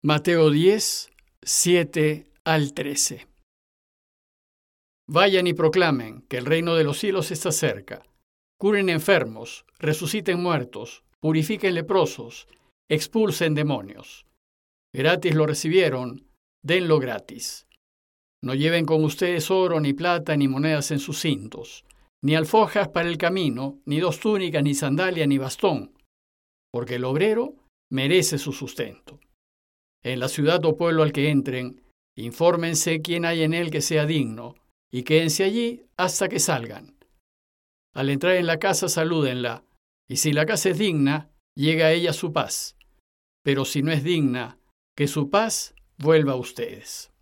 Mateo 10, 7 al 13. Vayan y proclamen que el reino de los cielos está cerca. Curen enfermos, resuciten muertos, purifiquen leprosos, expulsen demonios. Gratis lo recibieron, denlo gratis. No lleven con ustedes oro, ni plata, ni monedas en sus cintos, ni alforjas para el camino, ni dos túnicas, ni sandalia, ni bastón, porque el obrero merece su sustento. En la ciudad o pueblo al que entren, infórmense quién hay en él que sea digno, y quédense allí hasta que salgan. Al entrar en la casa, salúdenla, y si la casa es digna, llega a ella su paz. Pero si no es digna, que su paz vuelva a ustedes.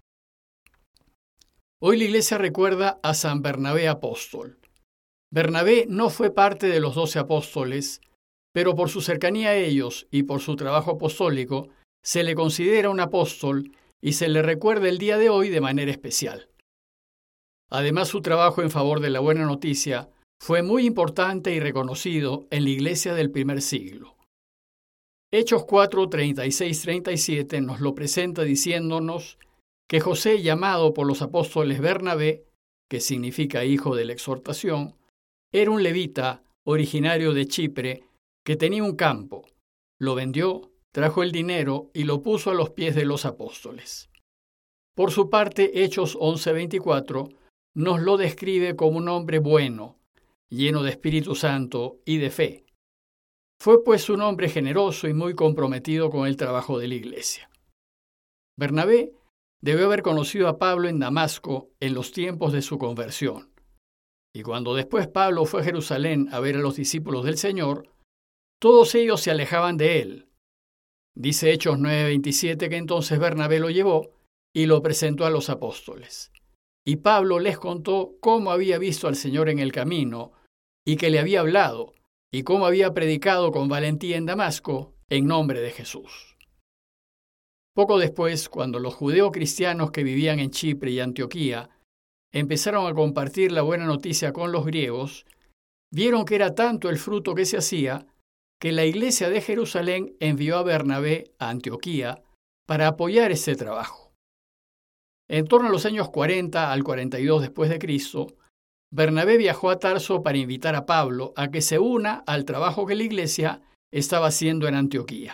Hoy la Iglesia recuerda a San Bernabé apóstol. Bernabé no fue parte de los 12 apóstoles, pero por su cercanía a ellos y por su trabajo apostólico, se le considera un apóstol y se le recuerda el día de hoy de manera especial. Además, su trabajo en favor de la buena noticia fue muy importante y reconocido en la Iglesia del primer siglo. Hechos 4, 36-37 nos lo presenta diciéndonos que José, llamado por los apóstoles Bernabé, que significa hijo de la exhortación, era un levita originario de Chipre que tenía un campo, lo vendió, trajo el dinero y lo puso a los pies de los apóstoles. Por su parte, Hechos 11:24 nos lo describe como un hombre bueno, lleno de Espíritu Santo y de fe. Fue pues un hombre generoso y muy comprometido con el trabajo de la Iglesia. Bernabé debió haber conocido a Pablo en Damasco en los tiempos de su conversión. Y cuando después Pablo fue a Jerusalén a ver a los discípulos del Señor, todos ellos se alejaban de él. Dice Hechos 9:27 que entonces Bernabé lo llevó y lo presentó a los apóstoles. Y Pablo les contó cómo había visto al Señor en el camino y que le había hablado y cómo había predicado con valentía en Damasco en nombre de Jesús. Poco después, cuando los judeocristianos que vivían en Chipre y Antioquía empezaron a compartir la buena noticia con los griegos, vieron que era tanto el fruto que se hacía que la iglesia de Jerusalén envió a Bernabé a Antioquía para apoyar ese trabajo. En torno a los años 40 al 42 después de Cristo, Bernabé viajó a Tarso para invitar a Pablo a que se una al trabajo que la iglesia estaba haciendo en Antioquía.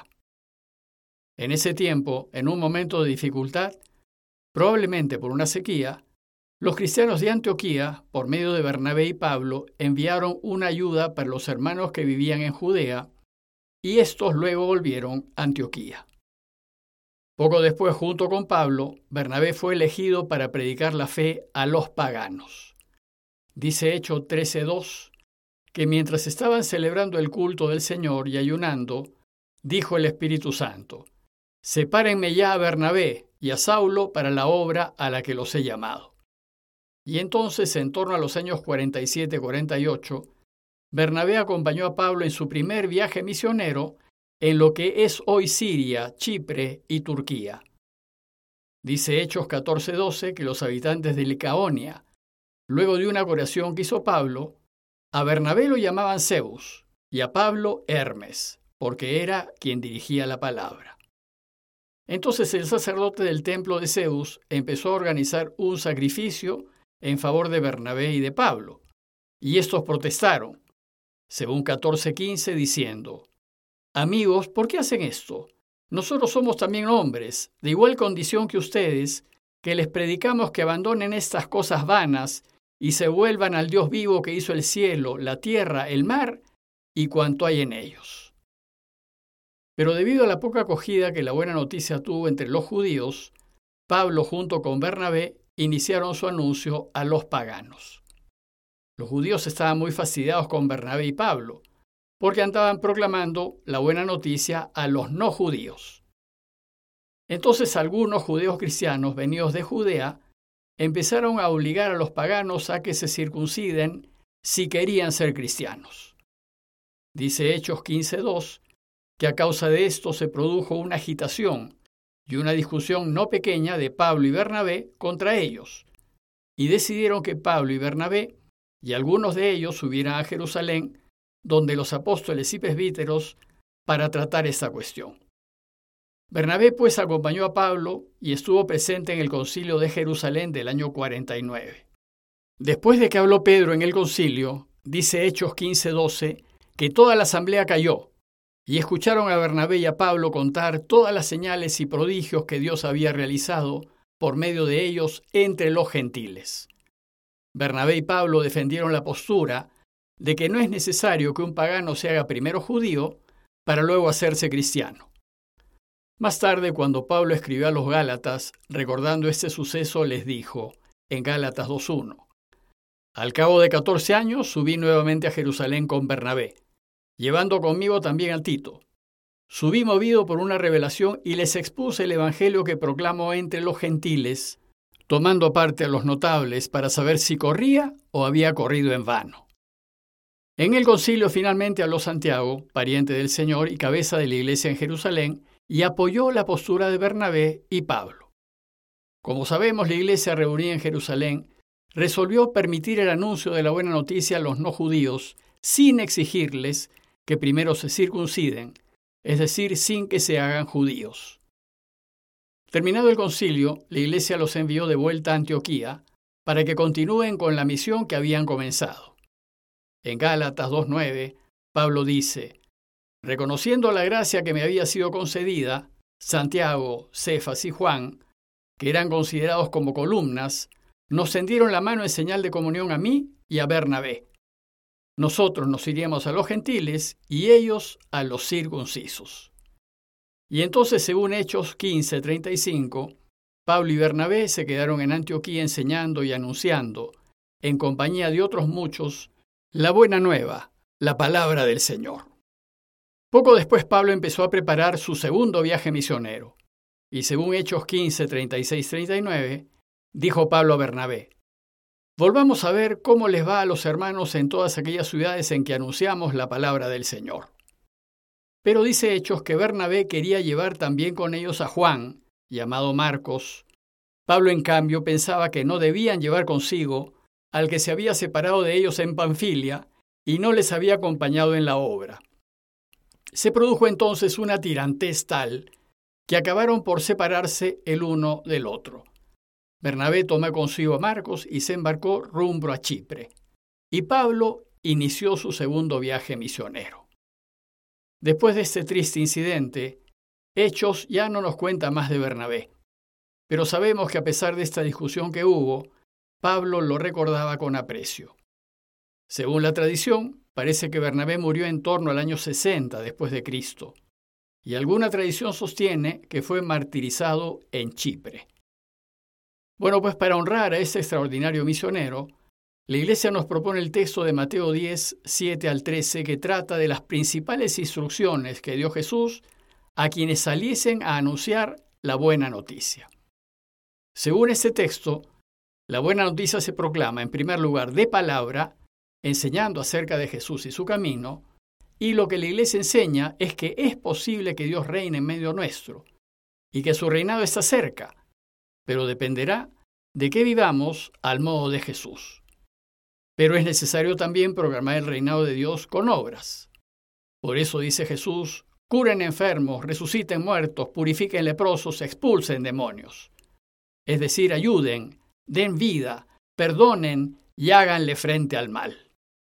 En ese tiempo, en un momento de dificultad, probablemente por una sequía, los cristianos de Antioquía, por medio de Bernabé y Pablo, enviaron una ayuda para los hermanos que vivían en Judea, y estos luego volvieron a Antioquía. Poco después, junto con Pablo, Bernabé fue elegido para predicar la fe a los paganos. Dice Hechos 13:2 que mientras estaban celebrando el culto del Señor y ayunando, dijo el Espíritu Santo: «Sepárenme ya a Bernabé y a Saulo para la obra a la que los he llamado». Y entonces, en torno a los años 47-48, Bernabé acompañó a Pablo en su primer viaje misionero en lo que es hoy Siria, Chipre y Turquía. Dice Hechos 14:12 que los habitantes de Licaonia, luego de una oración que hizo Pablo, a Bernabé lo llamaban Zeus y a Pablo Hermes, porque era quien dirigía la palabra. Entonces el sacerdote del templo de Zeus empezó a organizar un sacrificio en favor de Bernabé y de Pablo, y estos protestaron, según 14:15, diciendo: «Amigos, ¿por qué hacen esto? Nosotros somos también hombres, de igual condición que ustedes, que les predicamos que abandonen estas cosas vanas y se vuelvan al Dios vivo que hizo el cielo, la tierra, el mar y cuanto hay en ellos». Pero debido a la poca acogida que la buena noticia tuvo entre los judíos, Pablo junto con Bernabé iniciaron su anuncio a los paganos. Los judíos estaban muy fastidiados con Bernabé y Pablo, porque andaban proclamando la buena noticia a los no judíos. Entonces algunos judíos cristianos venidos de Judea empezaron a obligar a los paganos a que se circunciden si querían ser cristianos. Dice Hechos 15:2 que a causa de esto se produjo una agitación y una discusión no pequeña de Pablo y Bernabé contra ellos, y decidieron que Pablo y Bernabé y algunos de ellos subieran a Jerusalén, donde los apóstoles y presbíteros, para tratar esta cuestión. Bernabé pues acompañó a Pablo y estuvo presente en el concilio de Jerusalén del año 49. Después de que habló Pedro en el concilio, dice Hechos 15:12, que toda la asamblea cayó y escucharon a Bernabé y a Pablo contar todas las señales y prodigios que Dios había realizado por medio de ellos entre los gentiles. Bernabé y Pablo defendieron la postura de que no es necesario que un pagano se haga primero judío para luego hacerse cristiano. Más tarde, cuando Pablo escribió a los Gálatas, recordando este suceso, les dijo, en Gálatas 2:1, al cabo de 14 años subí nuevamente a Jerusalén con Bernabé, llevando conmigo también a Tito. Subí movido por una revelación y les expuse el evangelio que proclamo entre los gentiles, tomando parte a los notables para saber si corría o había corrido en vano. En el concilio finalmente habló Santiago, pariente del Señor y cabeza de la iglesia en Jerusalén, y apoyó la postura de Bernabé y Pablo. Como sabemos, la iglesia reunida en Jerusalén resolvió permitir el anuncio de la buena noticia a los no judíos sin exigirles que primero se circunciden, es decir, sin que se hagan judíos. Terminado el concilio, la iglesia los envió de vuelta a Antioquía para que continúen con la misión que habían comenzado. En Gálatas 2:9, Pablo dice, reconociendo la gracia que me había sido concedida, Santiago, Cefas y Juan, que eran considerados como columnas, nos tendieron la mano en señal de comunión a mí y a Bernabé. Nosotros nos iríamos a los gentiles y ellos a los circuncisos. Y entonces, según Hechos 15:35, Pablo y Bernabé se quedaron en Antioquía enseñando y anunciando, en compañía de otros muchos, la buena nueva, la palabra del Señor. Poco después Pablo empezó a preparar su segundo viaje misionero, y según Hechos 15:36-39, dijo Pablo a Bernabé, volvamos a ver cómo les va a los hermanos en todas aquellas ciudades en que anunciamos la palabra del Señor. Pero dice Hechos que Bernabé quería llevar también con ellos a Juan, llamado Marcos. Pablo, en cambio, pensaba que no debían llevar consigo al que se había separado de ellos en Panfilia y no les había acompañado en la obra. Se produjo entonces una tirantez tal que acabaron por separarse el uno del otro. Bernabé tomó consigo a Marcos y se embarcó rumbo a Chipre, y Pablo inició su segundo viaje misionero. Después de este triste incidente, Hechos ya no nos cuenta más de Bernabé, pero sabemos que a pesar de esta discusión que hubo, Pablo lo recordaba con aprecio. Según la tradición, parece que Bernabé murió en torno al año 60 después de Cristo, y alguna tradición sostiene que fue martirizado en Chipre. Bueno, pues para honrar a este extraordinario misionero, la Iglesia nos propone el texto de Mateo 10, 7-13, que trata de las principales instrucciones que dio Jesús a quienes saliesen a anunciar la buena noticia. Según este texto, la buena noticia se proclama en primer lugar de palabra, enseñando acerca de Jesús y su camino, y lo que la Iglesia enseña es que es posible que Dios reine en medio nuestro, y que su reinado está cerca, pero dependerá de que vivamos al modo de Jesús. Pero es necesario también proclamar el reinado de Dios con obras. Por eso dice Jesús, curen enfermos, resuciten muertos, purifiquen leprosos, expulsen demonios. Es decir, ayuden, den vida, perdonen y háganle frente al mal.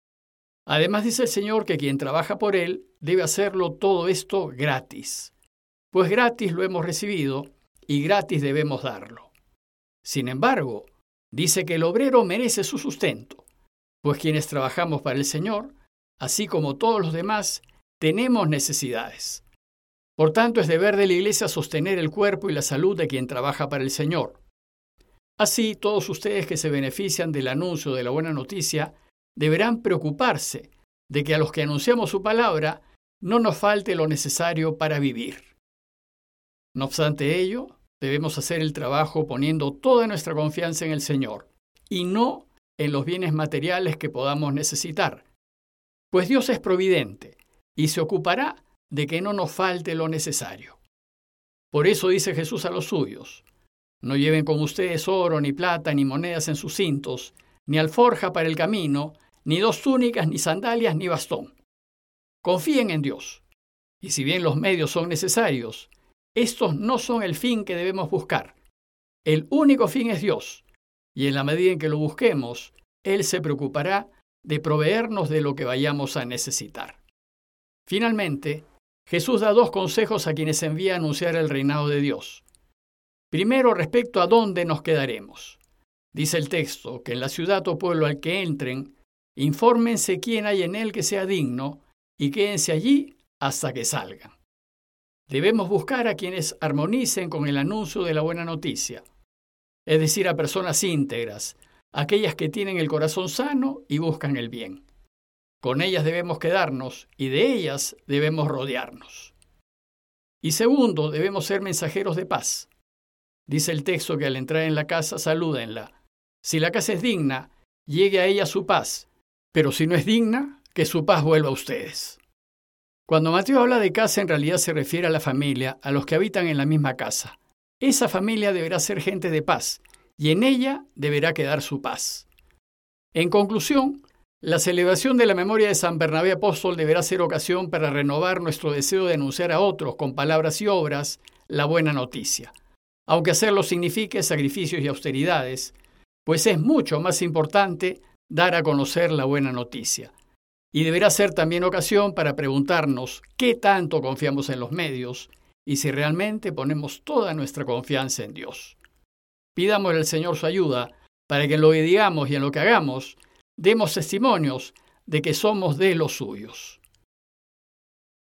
Además dice el Señor que quien trabaja por Él debe hacerlo todo esto gratis, pues gratis lo hemos recibido y gratis debemos darlo. Sin embargo, dice que el obrero merece su sustento, pues quienes trabajamos para el Señor, así como todos los demás, tenemos necesidades. Por tanto, es deber de la Iglesia sostener el cuerpo y la salud de quien trabaja para el Señor. Así, todos ustedes que se benefician del anuncio de la buena noticia deberán preocuparse de que a los que anunciamos su palabra no nos falte lo necesario para vivir. No obstante ello, debemos hacer el trabajo poniendo toda nuestra confianza en el Señor y no en los bienes materiales que podamos necesitar, pues Dios es providente y se ocupará de que no nos falte lo necesario. Por eso dice Jesús a los suyos, no lleven con ustedes oro, ni plata, ni monedas en sus cintos, ni alforja para el camino, ni 2 túnicas, ni sandalias, ni bastón. Confíen en Dios, y si bien los medios son necesarios, estos no son el fin que debemos buscar. El único fin es Dios, y en la medida en que lo busquemos, Él se preocupará de proveernos de lo que vayamos a necesitar. Finalmente, Jesús da 2 consejos a quienes envía a anunciar el reinado de Dios. Primero, respecto a dónde nos quedaremos. Dice el texto que en la ciudad o pueblo al que entren, infórmense quién hay en él que sea digno y quédense allí hasta que salgan. Debemos buscar a quienes armonicen con el anuncio de la buena noticia, es decir, a personas íntegras, aquellas que tienen el corazón sano y buscan el bien. Con ellas debemos quedarnos y de ellas debemos rodearnos. Y segundo, debemos ser mensajeros de paz. Dice el texto que al entrar en la casa, salúdenla. Si la casa es digna, llegue a ella su paz, pero si no es digna, que su paz vuelva a ustedes. Cuando Mateo habla de casa, en realidad se refiere a la familia, a los que habitan en la misma casa. Esa familia deberá ser gente de paz, y en ella deberá quedar su paz. En conclusión, la celebración de la memoria de San Bernabé Apóstol deberá ser ocasión para renovar nuestro deseo de anunciar a otros con palabras y obras la buena noticia, aunque hacerlo signifique sacrificios y austeridades, pues es mucho más importante dar a conocer la buena noticia. Y deberá ser también ocasión para preguntarnos qué tanto confiamos en los medios y si realmente ponemos toda nuestra confianza en Dios. Pidámosle al Señor su ayuda para que en lo que digamos y en lo que hagamos demos testimonios de que somos de los suyos.